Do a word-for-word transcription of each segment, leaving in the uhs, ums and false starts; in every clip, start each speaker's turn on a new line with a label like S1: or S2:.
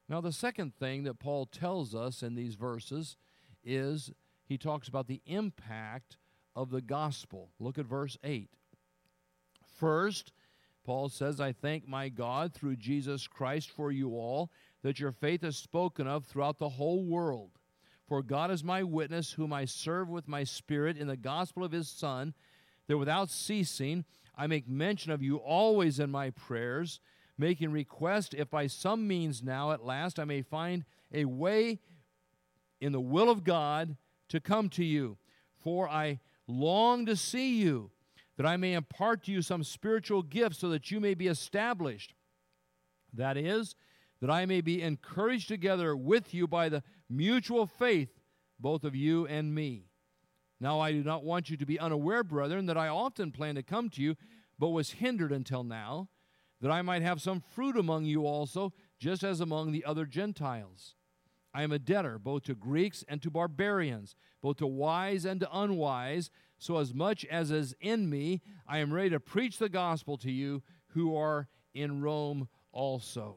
S1: Now, the second thing that Paul tells us in these verses is he talks about the impact of the gospel. Look at verse eight. First, Paul says, I thank my God through Jesus Christ for you all, that your faith is spoken of throughout the whole world. For God is my witness, whom I serve with my spirit in the gospel of his Son, that without ceasing I make mention of you always in my prayers, making request, if by some means now at last I may find a way in the will of God to come to you. For I long to see you, that I may impart to you some spiritual gifts, so that you may be established. That is, that I may be encouraged together with you by the mutual faith, both of you and me. Now I do not want you to be unaware, brethren, that I often planned to come to you, but was hindered until now, that I might have some fruit among you also, just as among the other Gentiles. I am a debtor both to Greeks and to barbarians, both to wise and to unwise, so as much as is in me, I am ready to preach the gospel to you who are in Rome also.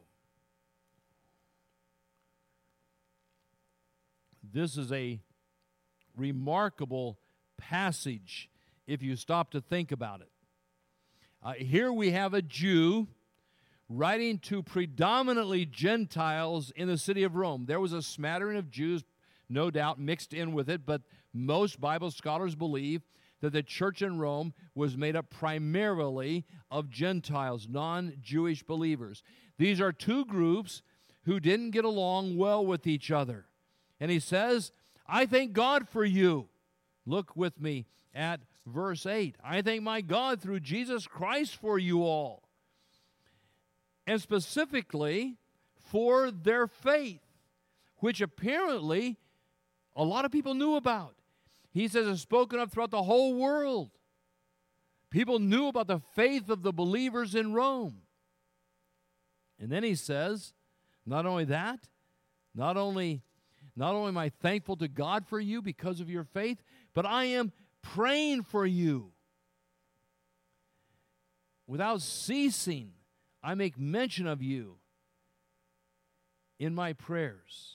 S1: This is a remarkable passage if you stop to think about it. Uh, here we have a Jew writing to predominantly Gentiles in the city of Rome. There was a smattering of Jews, no doubt, mixed in with it, but most Bible scholars believe that the church in Rome was made up primarily of Gentiles, non-Jewish believers. These are two groups who didn't get along well with each other. And he says, I thank God for you. Look with me at verse eight. I thank my God through Jesus Christ for you all. And specifically for their faith, which apparently a lot of people knew about. He says it's spoken of throughout the whole world. People knew about the faith of the believers in Rome. And then he says, not only that, not only, not only am I thankful to God for you because of your faith, but I am praying for you. Without ceasing, I make mention of you in my prayers.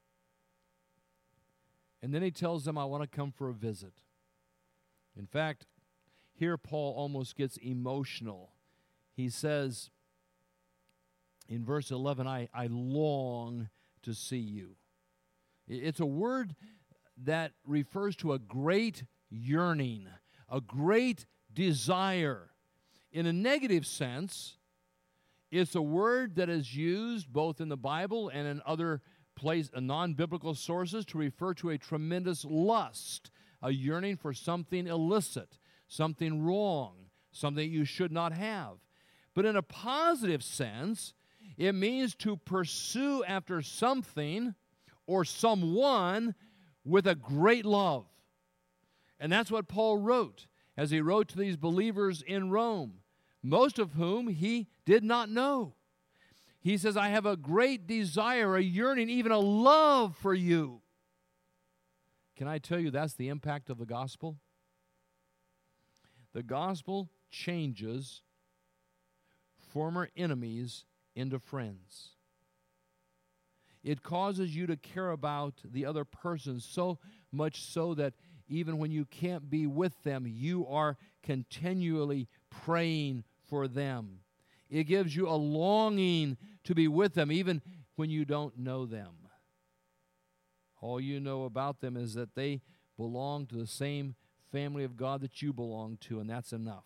S1: And then he tells them, I want to come for a visit. In fact, here Paul almost gets emotional. He says in verse eleven, I, I long to see you. It's a word that refers to a great yearning, a great desire. In a negative sense, it's a word that is used both in the Bible and in other place, uh, non-biblical sources to refer to a tremendous lust, a yearning for something illicit, something wrong, something you should not have. But in a positive sense, it means to pursue after something or someone with a great love. And that's what Paul wrote as he wrote to these believers in Rome, most of whom he did not know. He says, I have a great desire, a yearning, even a love for you. Can I tell you that's the impact of the gospel? The gospel changes former enemies into friends. It causes you to care about the other person so much so that even when you can't be with them, you are continually praying for them. It gives you a longing to be with them, even when you don't know them. All you know about them is that they belong to the same family of God that you belong to, and that's enough.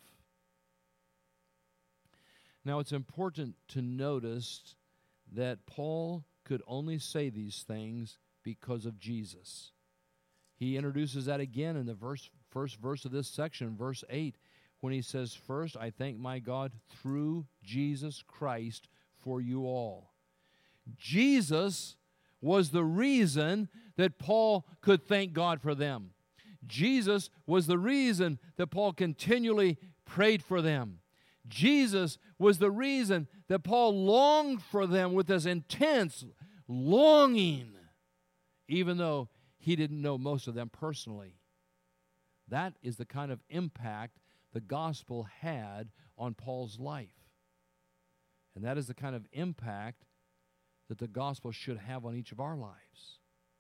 S1: Now, it's important to notice that Paul could only say these things because of Jesus. He introduces that again in the verse, first verse of this section, verse eight, when he says, first, I thank my God through Jesus Christ for you all. Jesus was the reason that Paul could thank God for them. Jesus was the reason that Paul continually prayed for them. Jesus was the reason that Paul longed for them with this intense longing, even though he didn't know most of them personally. That is the kind of impact the gospel had on Paul's life. And that is the kind of impact that the gospel should have on each of our lives.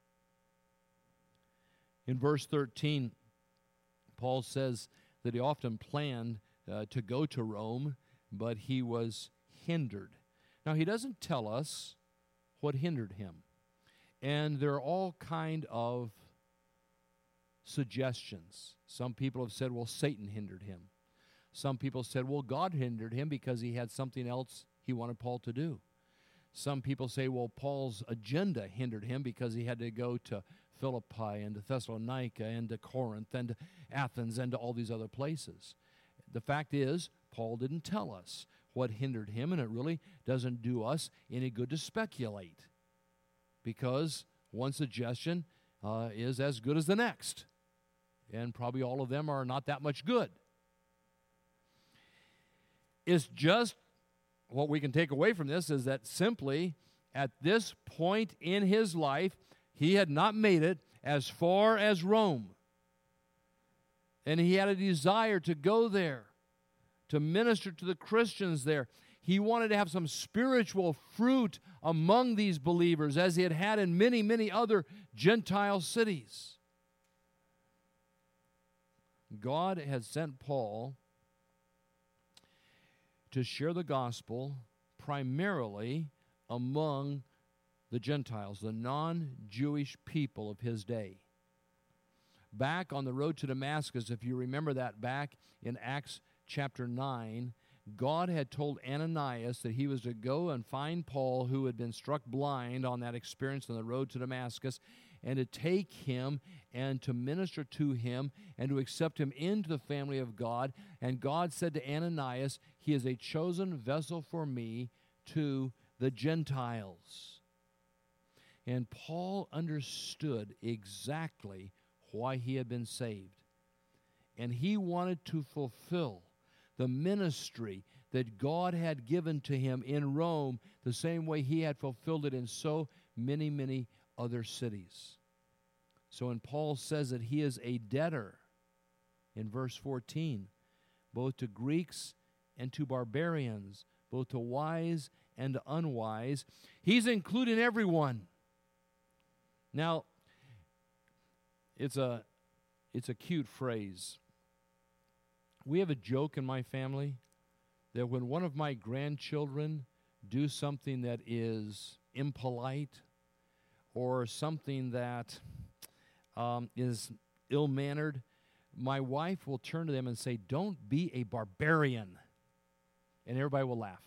S1: In verse thirteen, Paul says that he often planned uh, to go to Rome, but he was hindered. Now, he doesn't tell us what hindered him. And there are all kind of suggestions. Some people have said, well, Satan hindered him. Some people said, well, God hindered him because he had something else he wanted Paul to do. Some people say, well, Paul's agenda hindered him because he had to go to Philippi and to Thessalonica and to Corinth and to Athens and to all these other places. The fact is, Paul didn't tell us what hindered him, and it really doesn't do us any good to speculate, because one suggestion uh, is as good as the next, and probably all of them are not that much good. It's just what we can take away from this is that simply at this point in his life, he had not made it as far as Rome, and he had a desire to go there, to minister to the Christians there. He wanted to have some spiritual fruit among these believers, as he had had in many, many other Gentile cities. God had sent Paul to share the gospel primarily among the Gentiles, the non-Jewish people of his day. Back on the road to Damascus, if you remember that back in Acts chapter nine, God had told Ananias that he was to go and find Paul, who had been struck blind on that experience on the road to Damascus, and to take him and to minister to him and to accept him into the family of God. And God said to Ananias, he is a chosen vessel for me to the Gentiles. And Paul understood exactly why he had been saved. And he wanted to fulfill the ministry that God had given to him in Rome the same way he had fulfilled it in so many, many other cities. So when Paul says that he is a debtor in verse fourteen, both to Greeks and to barbarians, both to wise and to unwise, he's including everyone. Now, it's a it's a cute phrase. We have a joke in my family that when one of my grandchildren do something that is impolite or something that um, is ill-mannered, my wife will turn to them and say, "Don't be a barbarian," and everybody will laugh.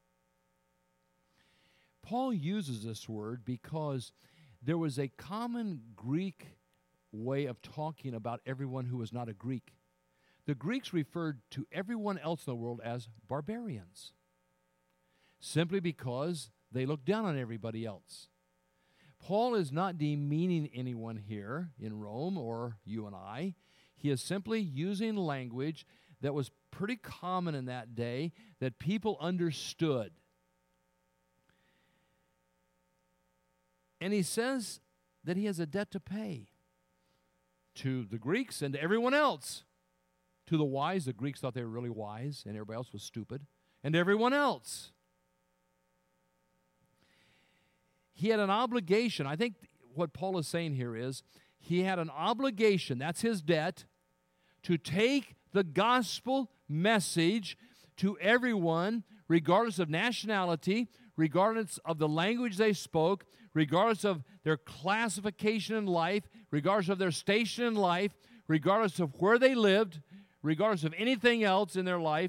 S1: Paul uses this word because there was a common Greek way of talking about everyone who was not a Greek. The Greeks referred to everyone else in the world as barbarians, simply because they looked down on everybody else. Paul is not demeaning anyone here in Rome or you and I. He is simply using language that was pretty common in that day that people understood. And he says that he has a debt to pay to the Greeks and to everyone else. To the wise, the Greeks thought they were really wise, and everybody else was stupid. And everyone else. He had an obligation. I think what Paul is saying here is he had an obligation, that's his debt, to take the gospel message to everyone, regardless of nationality, regardless of the language they spoke, regardless of their classification in life, regardless of their station in life, regardless of where they lived, regardless of anything else in their life.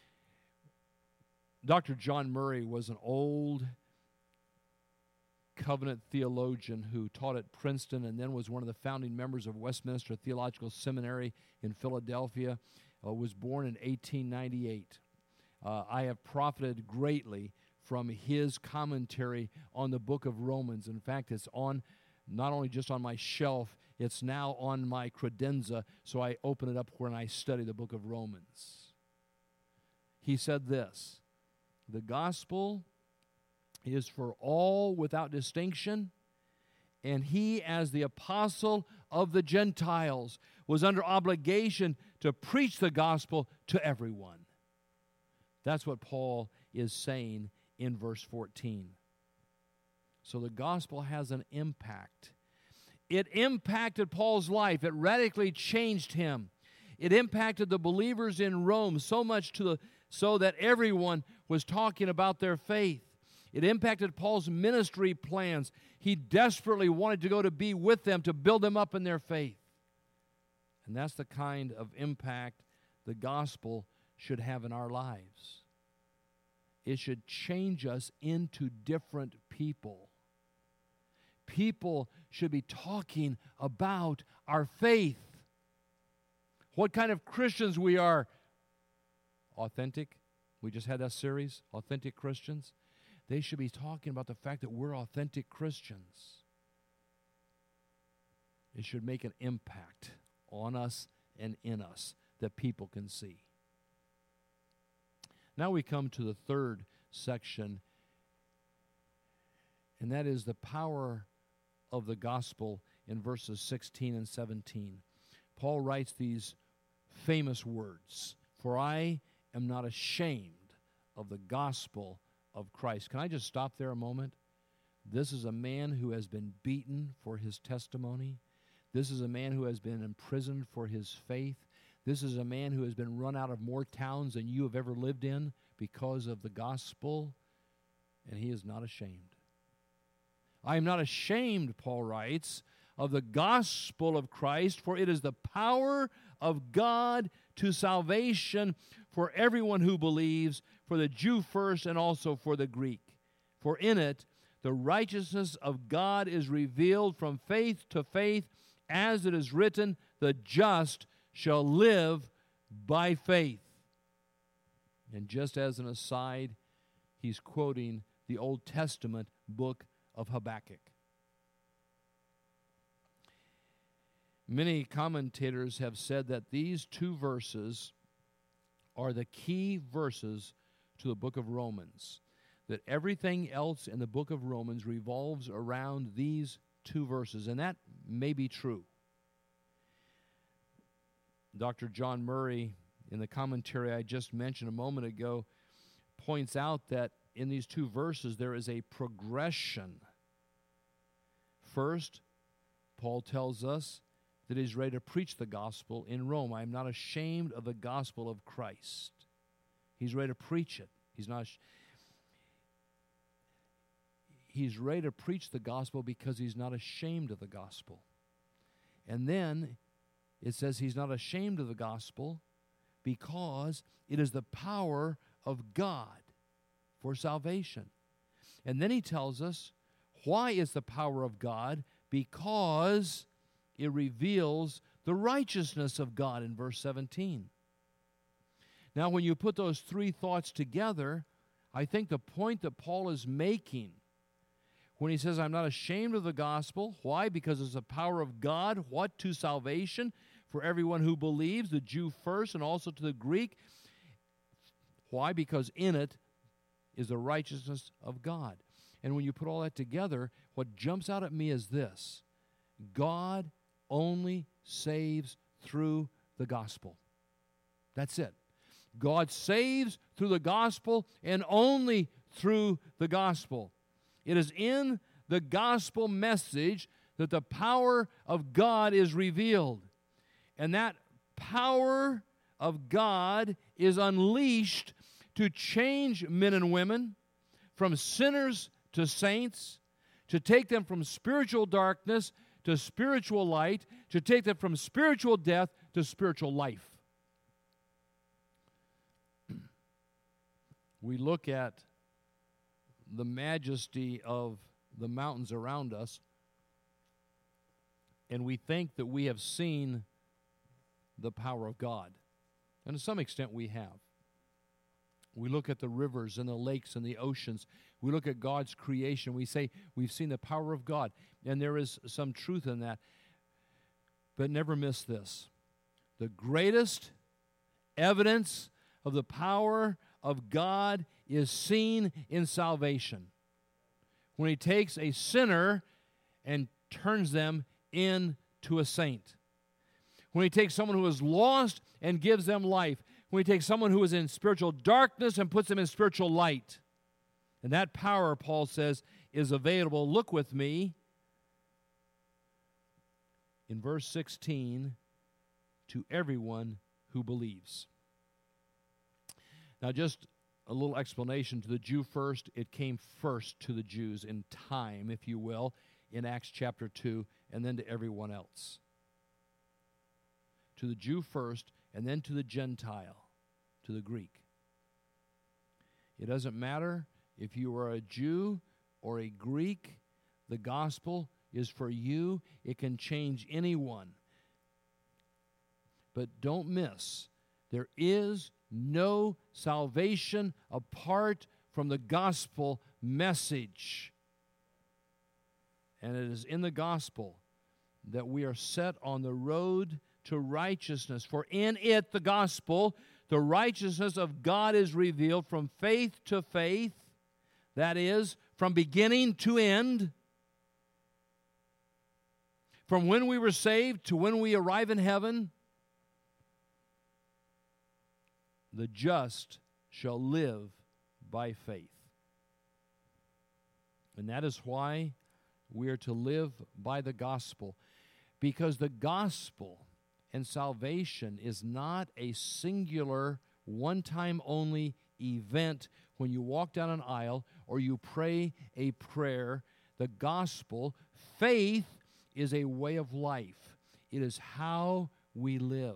S1: Doctor John Murray was an old covenant theologian who taught at Princeton and then was one of the founding members of Westminster Theological Seminary in Philadelphia, uh, was born in eighteen ninety-eight. Uh, I have profited greatly from his commentary on the book of Romans. In fact, it's on not only just on my shelf, it's now on my credenza, so I open it up when I study the book of Romans. He said this, "The gospel is for all without distinction, and he, as the apostle of the Gentiles, was under obligation to preach the gospel to everyone." That's what Paul is saying in verse fourteen. So the gospel has an impact. It impacted Paul's life. It radically changed him. It impacted the believers in Rome so much to the, so that everyone was talking about their faith. It impacted Paul's ministry plans. He desperately wanted to go to be with them, to build them up in their faith. And that's the kind of impact the gospel should have in our lives. It should change us into different people. People should be talking about our faith. What kind of Christians we are. Authentic. We just had that series, Authentic Christians. They should be talking about the fact that we're authentic Christians. It should make an impact on us and in us that people can see. Now we come to the third section, and that is the power of the gospel in verses sixteen and seventeen. Paul writes these famous words, "For I am not ashamed of the gospel of Christ." Can I just stop there a moment? This is a man who has been beaten for his testimony. This is a man who has been imprisoned for his faith. This is a man who has been run out of more towns than you have ever lived in because of the gospel, and he is not ashamed. I am not ashamed, Paul writes, of the gospel of Christ, for it is the power of God to salvation for everyone who believes, for the Jew first and also for the Greek. For in it the righteousness of God is revealed from faith to faith, as it is written, the just shall live by faith. And just as an aside, he's quoting the Old Testament book of Habakkuk. Many commentators have said that these two verses are the key verses to the book of Romans, that everything else in the book of Romans revolves around these two verses, and that may be true. Doctor John Murray, in the commentary I just mentioned a moment ago, points out that in these two verses there is a progression. First, Paul tells us that he's ready to preach the gospel in Rome. I am not ashamed of the gospel of Christ. He's ready to preach it. He's not. He's ready to preach the gospel because he's not ashamed of the gospel. And then it says he's not ashamed of the gospel because it is the power of God for salvation. And then he tells us why it's the power of God, because it reveals the righteousness of God in verse seventeen. Now, when you put those three thoughts together, I think the point that Paul is making when he says, I'm not ashamed of the gospel, why? Because it's the power of God, what? To salvation for everyone who believes, the Jew first and also to the Greek. Why? Because in it is the righteousness of God. And when you put all that together, what jumps out at me is this: God only saves through the gospel. That's it. God saves through the gospel and only through the gospel. It is in the gospel message that the power of God is revealed. And that power of God is unleashed to change men and women from sinners to saints, to take them from spiritual darkness to spiritual light, to take them from spiritual death to spiritual life. We look at the majesty of the mountains around us, and we think that we have seen the power of God. And to some extent we have. We look at the rivers and the lakes and the oceans. We look at God's creation. We say we've seen the power of God. And there is some truth in that. But never miss this. The greatest evidence of the power of God is seen in salvation. When He takes a sinner and turns them into a saint. When He takes someone who is lost and gives them life. When He takes someone who is in spiritual darkness and puts them in spiritual light. And that power, Paul says, is available. Look with me in verse sixteen, to everyone who believes. Now, just a little explanation to the Jew first. It came first to the Jews in time, if you will, in Acts chapter two, and then to everyone else. To the Jew first, and then to the Gentile, to the Greek. It doesn't matter if you are a Jew or a Greek, the gospel is for you. It can change anyone. But don't miss, there is no salvation apart from the gospel message. And it is in the gospel that we are set on the road to righteousness. For in it, the gospel, the righteousness of God is revealed from faith to faith. That is, from beginning to end. From when we were saved to when we arrive in heaven. The just shall live by faith. And that is why we are to live by the gospel. Because the gospel and salvation is not a singular, one-time only event when you walk down an aisle or you pray a prayer. The gospel, faith, is a way of life. It is how we live.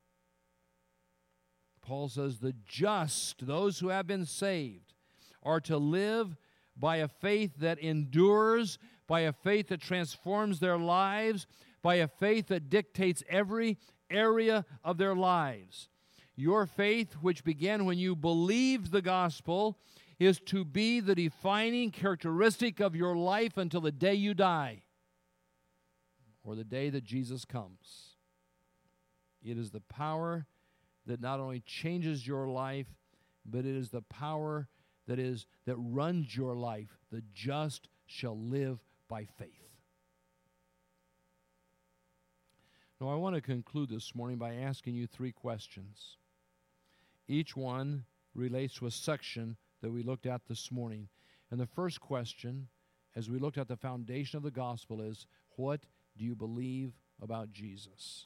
S1: Paul says the just, those who have been saved, are to live by a faith that endures, by a faith that transforms their lives, by a faith that dictates every area of their lives. Your faith, which began when you believed the gospel, is to be the defining characteristic of your life until the day you die, or the day that Jesus comes. It is the power that not only changes your life, but it is the power that is that runs your life. The just shall live by faith. Now, I want to conclude this morning by asking you three questions. Each one relates to a section that we looked at this morning. And the first question, as we looked at the foundation of the gospel, is, what do you believe about Jesus?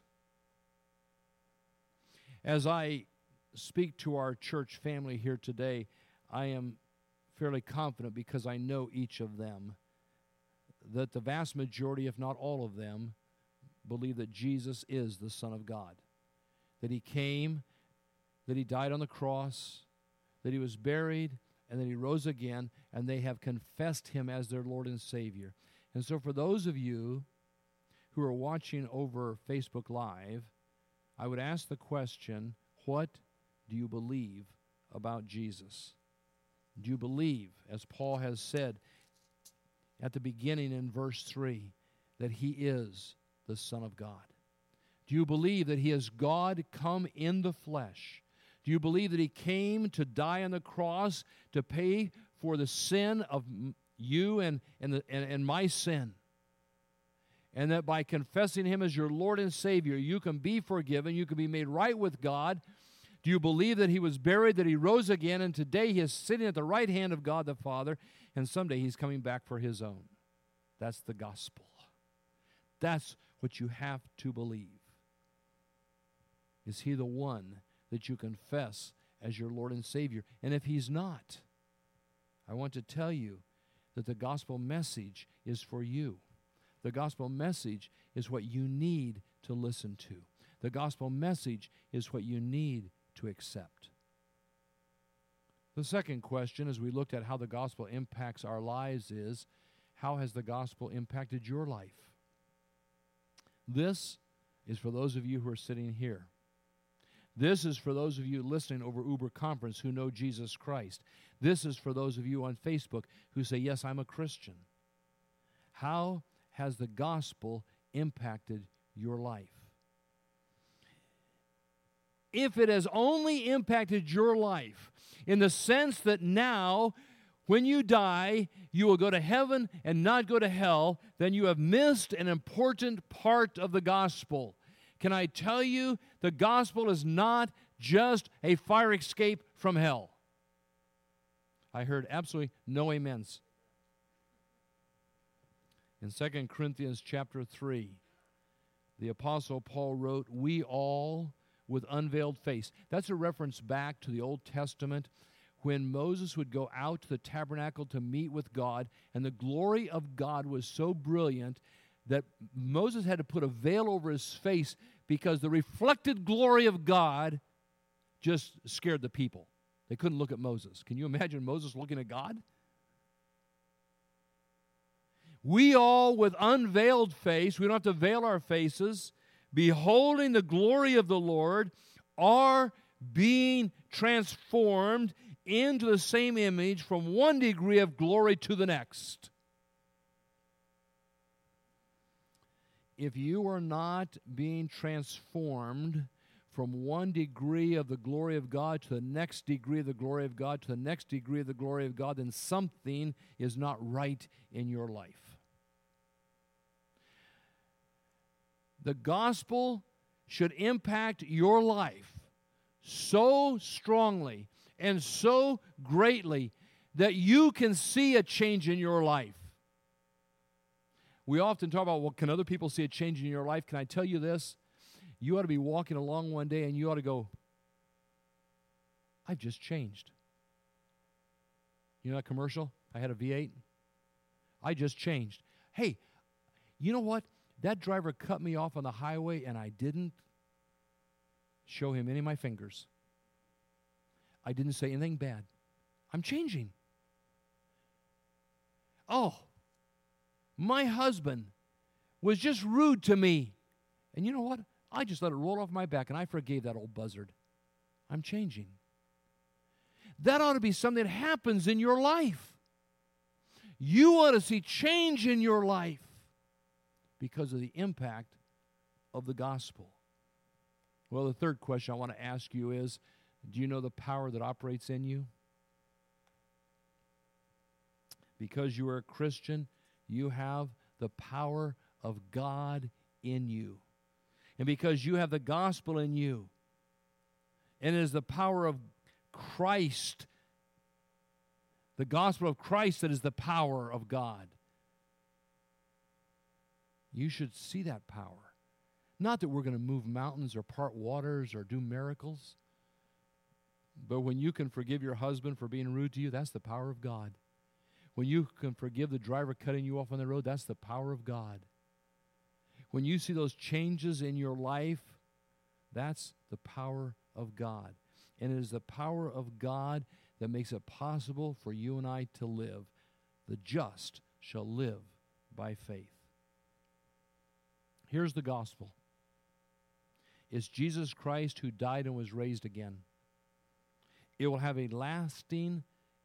S1: As I speak to our church family here today, I am fairly confident, because I know each of them, that the vast majority, if not all of them, believe that Jesus is the Son of God, that He came, that He died on the cross, that He was buried, and that He rose again, and they have confessed Him as their Lord and Savior. And so for those of you who are watching over Facebook Live, I would ask the question, what do you believe about Jesus? Do you believe, as Paul has said at the beginning in verse three, that He is the Son of God? Do you believe that He is God come in the flesh? Do you believe that He came to die on the cross to pay for the sin of you and, and, the, and, and my sin? And that by confessing Him as your Lord and Savior, you can be forgiven, you can be made right with God. Do you believe that He was buried, that He rose again, and today He is sitting at the right hand of God the Father, and someday He's coming back for His own? That's the gospel. That's what you have to believe. Is He the one that you confess as your Lord and Savior? And if He's not, I want to tell you that the gospel message is for you. The gospel message is what you need to listen to. The gospel message is what you need to accept. The second question, as we looked at how the gospel impacts our lives, is, how has the gospel impacted your life? This is for those of you who are sitting here. This is for those of you listening over Uber Conference who know Jesus Christ. This is for those of you on Facebook who say, yes, I'm a Christian. How has the gospel impacted your life? If it has only impacted your life in the sense that now, when you die, you will go to heaven and not go to hell, then you have missed an important part of the gospel. Can I tell you, the gospel is not just a fire escape from hell. I heard absolutely no amens. In Second Corinthians chapter three, the Apostle Paul wrote, "We all with unveiled face." That's a reference back to the Old Testament when Moses would go out to the tabernacle to meet with God, and the glory of God was so brilliant that Moses had to put a veil over his face because the reflected glory of God just scared the people. They couldn't look at Moses. Can you imagine Moses looking at God? We all with unveiled face, we don't have to veil our faces, beholding the glory of the Lord, are being transformed into the same image from one degree of glory to the next. If you are not being transformed from one degree of the glory of God to the next degree of the glory of God to the next degree of the glory of God, then something is not right in your life. The gospel should impact your life so strongly and so greatly that you can see a change in your life. We often talk about, well, can other people see a change in your life? Can I tell you this? You ought to be walking along one day and you ought to go, I've just changed. You know that commercial? I had a V eight. I just changed. Hey, you know what? That driver cut me off on the highway and I didn't show him any of my fingers. I didn't say anything bad. I'm changing. Oh, my husband was just rude to me. And you know what? I just let it roll off my back and I forgave that old buzzard. I'm changing. That ought to be something that happens in your life. You ought to see change in your life because of the impact of the gospel. Well, the third question I want to ask you is, do you know the power that operates in you? Because you are a Christian, you have the power of God in you. And because you have the gospel in you, and it is the power of Christ, the gospel of Christ that is the power of God, you should see that power. Not that we're going to move mountains or part waters or do miracles, but when you can forgive your husband for being rude to you, that's the power of God. When you can forgive the driver cutting you off on the road, that's the power of God. When you see those changes in your life, that's the power of God. And it is the power of God that makes it possible for you and I to live. The just shall live by faith. Here's the gospel. It's Jesus Christ who died and was raised again. It will have a lasting,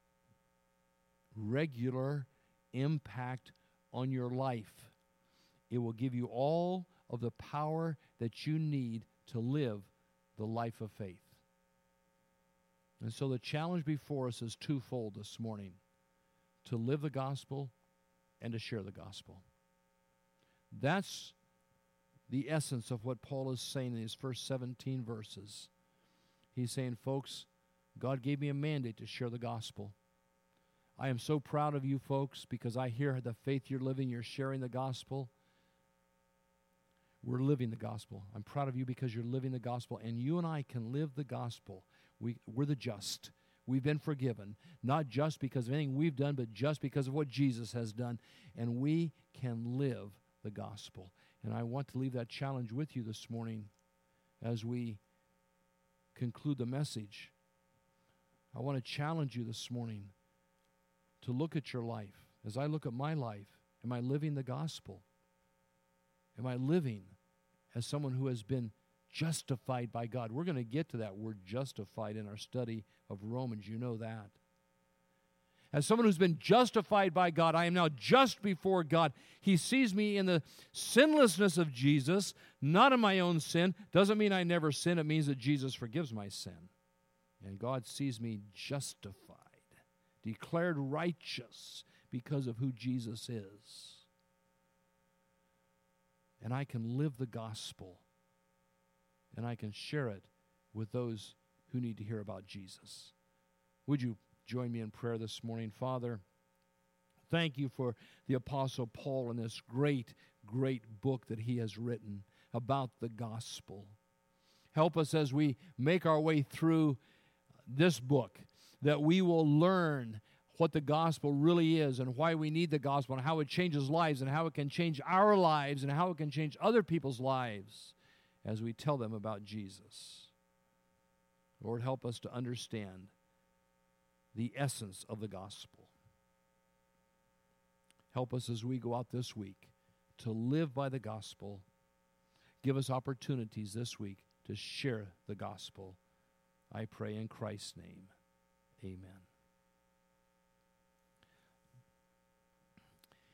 S1: regular impact on your life. It will give you all of the power that you need to live the life of faith. And so the challenge before us is twofold this morning: to live the gospel and to share the gospel. That's the essence of what Paul is saying in his first seventeen verses. He's saying, folks, God gave me a mandate to share the gospel. I am so proud of you folks because I hear the faith you're living, you're sharing the gospel. We're living the gospel. I'm proud of you because you're living the gospel, and you and I can live the gospel. We, we're the just. We've been forgiven, not just because of anything we've done, but just because of what Jesus has done, and we can live the gospel. And I want to leave that challenge with you this morning as we conclude the message. I want to challenge you this morning to look at your life. As I look at my life, am I living the gospel? Am I living as someone who has been justified by God? We're going to get to that word justified in our study of Romans. You know that. As someone who's been justified by God, I am now just before God. He sees me in the sinlessness of Jesus, not in my own sin. Doesn't mean I never sin. It means that Jesus forgives my sin. And God sees me justified, declared righteous because of who Jesus is. And I can live the gospel, and I can share it with those who need to hear about Jesus. Would you join me in prayer this morning? Father, Thank you for the Apostle Paul and this great, great book that he has written about the gospel. Help us as we make our way through this book, that we will learn what the gospel really is and why we need the gospel and how it changes lives and how it can change our lives and how it can change other people's lives as we tell them about Jesus. Lord, help us to understand the essence of the gospel. Help us as we go out this week to live by the gospel. Give us opportunities this week to share the gospel. I pray in Christ's name. Amen.